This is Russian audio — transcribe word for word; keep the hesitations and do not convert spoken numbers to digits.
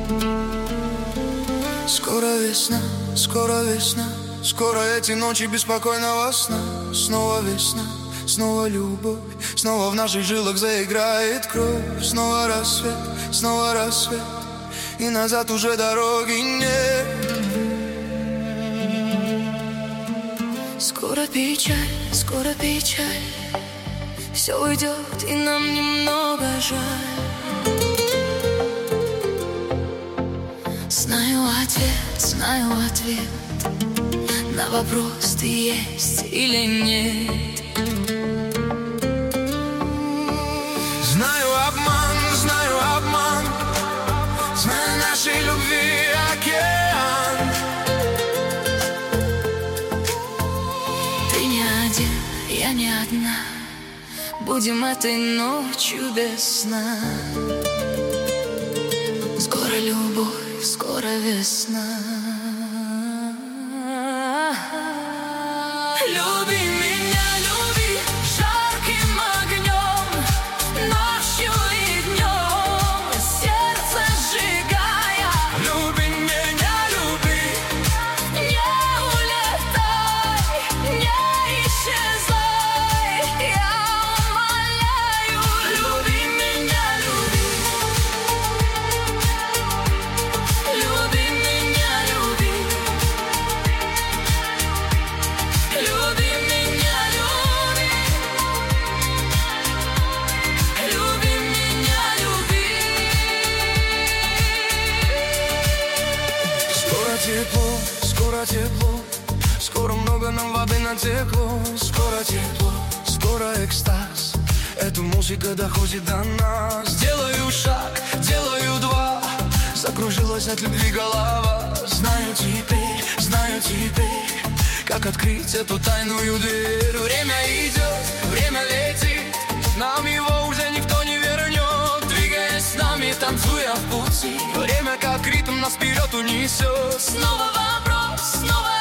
Скоро весна, скоро весна, скоро эти ночи беспокойного сна. Снова весна, снова любовь, снова в наших жилах заиграет кровь. Снова рассвет, снова рассвет, и назад уже дороги нет. Скоро печаль, скоро печаль, все уйдет, и нам немного жаль. Знаю ответ, знаю ответ на вопрос, ты есть или нет. Знаю обман, знаю обман, знаю нашей любви океан. Ты не один, я не одна, будем этой ночью без сна. Скоро любовь, скоро весна. Люби меня, люби жарким огнем, ночью и днем, сердце сжигая. Люби меня, люби, не улетай, не исчезай, я умоляю. Люби меня, люби, люби меня, люби, люби меня, люби, люби меня, люби. Скоро тепло, скоро тепло, скоро много нам воды натекло. Скоро тепло, скоро экстаз, эта музыка доходит до нас. Делаю шаг, делаю два, закружилась от любви голова. Знаю теперь, знаю теперь, как открыть эту тайную дверь. Время идет, время летит, нам его уже никто не вернет. Двигаясь с нами, танцуя в пути, время как ритм нас вперед унесет. Снова вопрос, снова